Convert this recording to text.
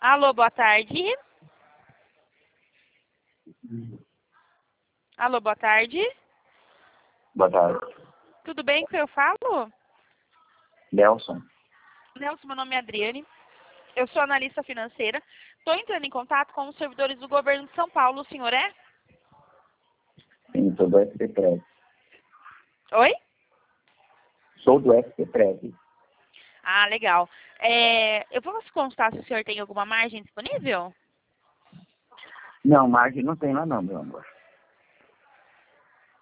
Alô, boa tarde. Alô, boa tarde. Boa tarde. Tudo bem com quem eu falo? Nelson. Nelson, meu nome é Adriane. Eu sou analista financeira. Estou entrando em contato com os servidores do governo de São Paulo. O senhor é? Sim, sou do SPPREV. Oi? Sou do SPPREV. Ah, legal. Eu posso constar se o senhor tem alguma margem disponível? Não, margem não tem lá não, meu amor.